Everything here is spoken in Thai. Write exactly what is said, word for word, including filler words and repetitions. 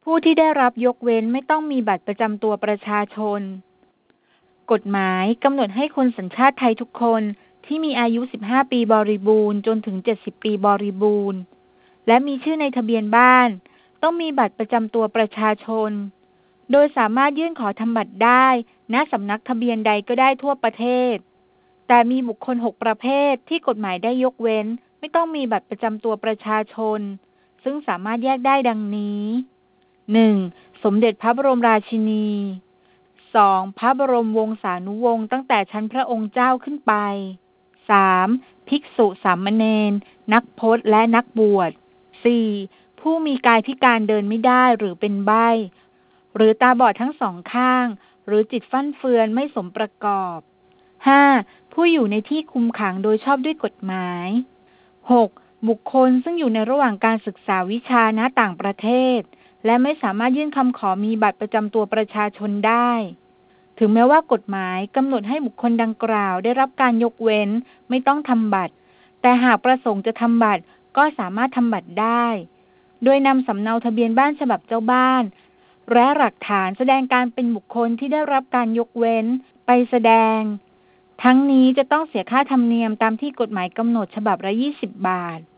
ผู้ที่ได้รับยกเว้นไม่ต้องมีบัตรประจำตัวประชาชนกฎหมายกำหนดให้คนสัญชาติไทยทุกคนที่มีอายุสิบห้าปีบริบูรณ์จนถึงเจ็ดสิบปีบริบูรณ์และมีชื่อในทะเบียนบ้านต้องมีบัตรประจำตัวประชาชนโดยสามารถยื่นขอทำบัตรได้ณสำนักทะเบียนใดก็ได้ทั่วประเทศแต่มีบุคคลหกประเภทที่กฎหมายได้ยกเว้นไม่ต้องมีบัตรประจำตัวประชาชนซึ่งสามารถแยกได้ดังนี้ หนึ่ง. สมเด็จพระบรมราชินี สอง. พระบรมวงศานุวงศ์ตั้งแต่ชั้นพระองค์เจ้าขึ้นไป สาม. ภิกษุสามเณรนักพจน์และนักบวช สี่. ผู้มีกายพิการเดินไม่ได้หรือเป็นใบ้หรือตาบอดทั้งสองข้างหรือจิตฟั่นเฟือนไม่สมประกอบ ห้า. ผู้อยู่ในที่คุมขังโดยชอบด้วยกฎหมาย หก. บุคคลซึ่งอยู่ในระหว่างการศึกษาวิชาณต่างประเทศและไม่สามารถยื่นคำขอมีบัตรประจำตัวประชาชนได้ถึงแม้ว่ากฎหมายกำหนดให้บุคคลดังกล่าวได้รับการยกเว้นไม่ต้องทำบัตรแต่หากประสงค์จะทำบัตรก็สามารถทำบัตรได้โดยนำสำเนาทะเบียนบ้านฉบับเจ้าบ้านและหลักฐานแสดงการเป็นบุคคลที่ได้รับการยกเว้นไปแสดงทั้งนี้จะต้องเสียค่าธรรมเนียมตามที่กฎหมายกำหนดฉบับละยี่สิบบาท